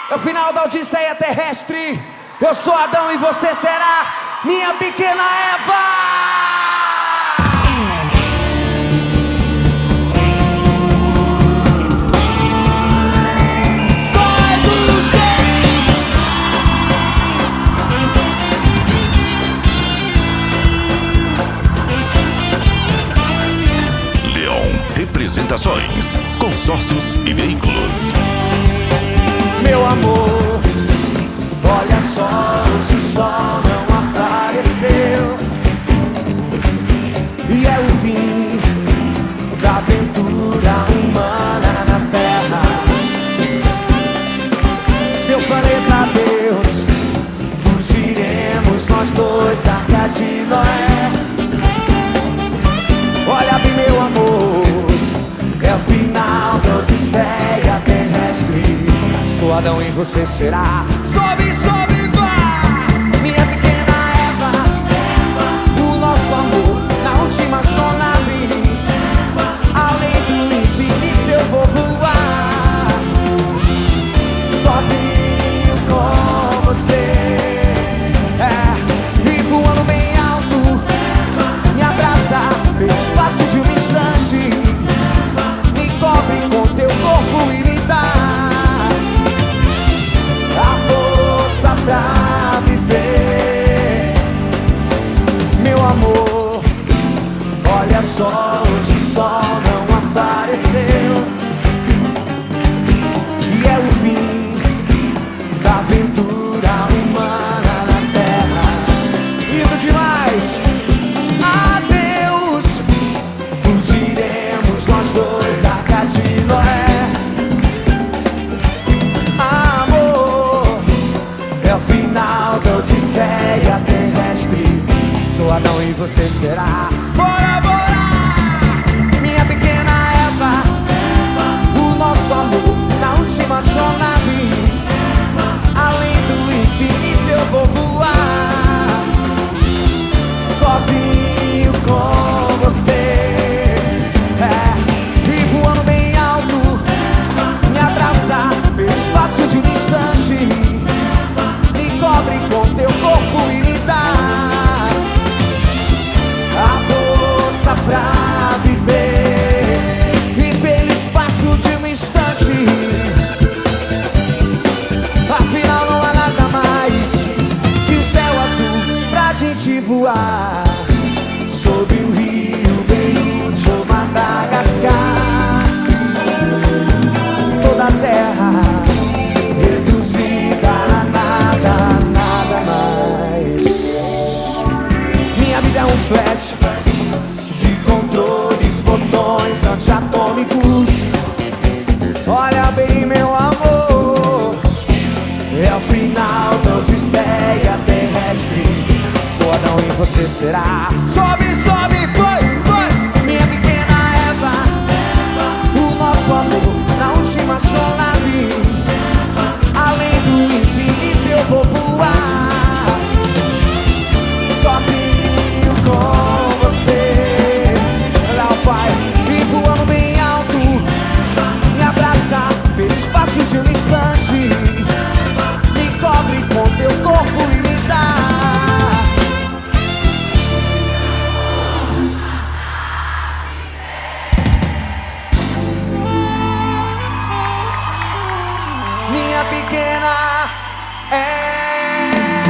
É o final da Odisseia terrestre. Eu sou Adão e você será minha pequena Eva. Representações, consórcios e veículos. Meu amor, olha só, hoje o sol não apareceu. E é o fim da aventura humana na Terra. Meu planeta Deus, fugiremos nós dois da Arca de Noé. Olha bem, meu amor, é o final da Odisseia terrestre. Sou Adão e você será. Sobe, sobe, vá! Minha pequena Eva, o nosso amor na última astronave. Além do infinito eu vou voar, sozinho com você. E voando bem alto, me abraça pelo espaço de um instante. Cobre com teu corpo e me dá a força pra viver. Meu amor, olha só, hoje o sol não apareceu. E é o fim da aventura humana na Terra. Lindo demais. Adeus, fugiremos nós dois da Arca de Noé. Amor, é o final da Odisseia terrestre. Sou Adão e você será. Bora, bora! Minha pequena Eva, o nosso amor na última astronave. Além do infinito eu vou voar, sozinho com você. E voando bem alto, me abraça pelo espaço de um instante. Me cobre com teu corpo e me dá a força pra viver. E pelo espaço de um instante, afinal não há nada mais que o céu azul pra gente voar. Sob o rio Beirute ou Madagascar, toda a terra reduzida a nada, nada mais. Minha vida é um flash de controles, botões antiatômicos. Olha bem, meu amor, é o final da Odisseia terrestre. Sou Adão e você será. Sobe, sobe, foi, foi! Minha pequena Eva, o nosso amor na última astronave. Além do infinito eu vou voar, sozinho com você. Lá vai, e voando bem alto, me abraça pelo espaço de um instante. Me cobre com teu corpo e me dá minha pequena Eva.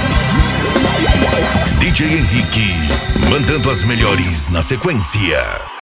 DJ Henrique, mandando as melhores na sequência.